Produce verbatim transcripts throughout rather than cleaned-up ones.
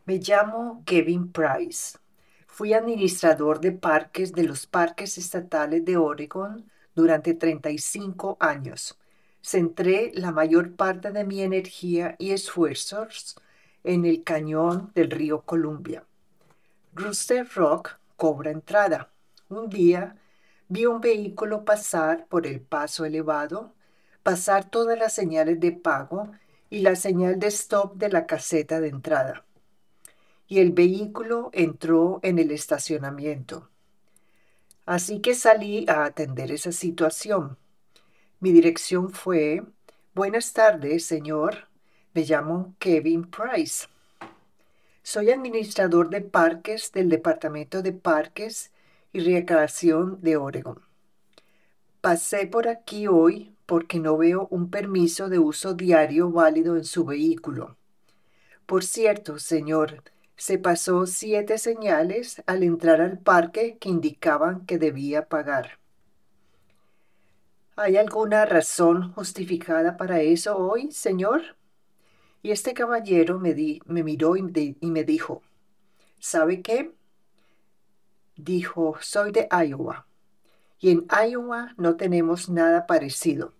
Me llamo Kevin Price. Fui administrador de parques de los parques estatales de Oregon durante treinta y cinco años. Centré la mayor parte de mi energía y esfuerzos en el cañón del río Columbia. Rooster Rock cobra entrada. Un día vi un vehículo pasar por el paso elevado, pasar todas las señales de pago y la señal de stop de la caseta de entrada, y el vehículo entró en el estacionamiento. Así que salí a atender esa situación. Mi dirección fue: Buenas tardes, señor. Me llamo Kevin Price. Soy administrador de parques del Departamento de Parques y Recreación de Oregon. Pasé por aquí hoy porque no veo un permiso de uso diario válido en su vehículo. Por cierto, señor, se pasó siete señales al entrar al parque que indicaban que debía pagar. ¿Hay alguna razón justificada para eso hoy, señor? Y este caballero me, di- me miró y, de- y me dijo: ¿sabe qué? Dijo: soy de Iowa, y en Iowa no tenemos nada parecido.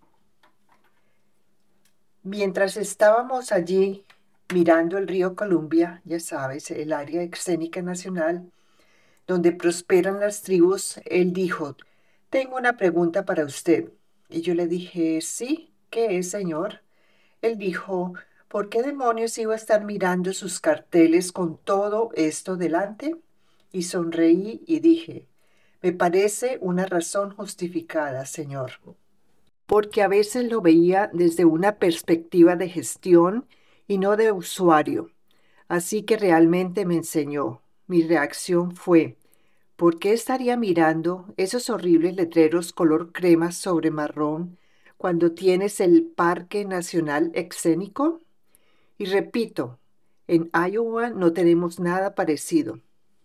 Mientras estábamos allí mirando el río Columbia, ya sabes, el área escénica nacional, donde prosperan las tribus, él dijo: tengo una pregunta para usted. Y yo le dije: sí, ¿qué es, señor? Él dijo: ¿por qué demonios iba a estar mirando sus carteles con todo esto delante? Y sonreí y dije: me parece una razón justificada, señor, porque a veces lo veía desde una perspectiva de gestión y no de usuario. Así que realmente me enseñó. Mi reacción fue: ¿por qué estaría mirando esos horribles letreros color crema sobre marrón cuando tienes el Parque Nacional Escénico? Y repito, en Iowa no tenemos nada parecido.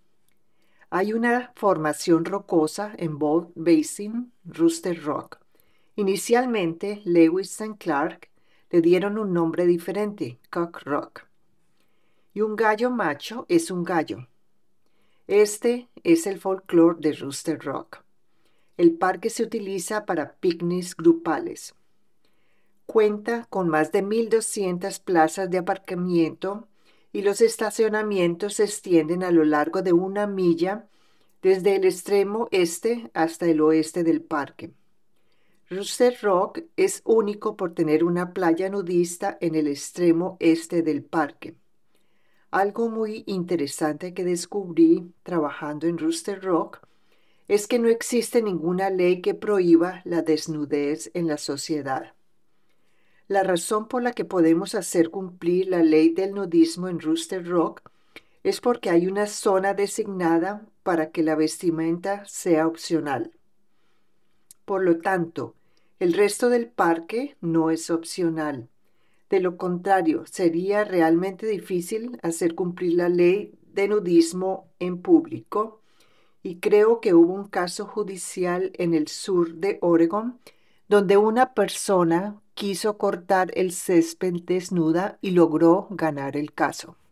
Hay una formación rocosa en Bald Basin, Rooster Rock. Inicialmente, Lewis y Clark le dieron un nombre diferente, Cock Rock. Y un gallo macho es un gallo. Este es el folclore de Rooster Rock. El parque se utiliza para picnics grupales. Cuenta con más de mil doscientas plazas de aparcamiento y los estacionamientos se extienden a lo largo de una milla desde el extremo este hasta el oeste del parque. Rooster Rock es único por tener una playa nudista en el extremo este del parque. Algo muy interesante que descubrí trabajando en Rooster Rock es que no existe ninguna ley que prohíba la desnudez en la sociedad. La razón por la que podemos hacer cumplir la ley del nudismo en Rooster Rock es porque hay una zona designada para que la vestimenta sea opcional. Por lo tanto, el resto del parque no es opcional. De lo contrario, sería realmente difícil hacer cumplir la ley de nudismo en público, y creo que hubo un caso judicial en el sur de Oregon donde una persona quiso cortar el césped desnuda y logró ganar el caso.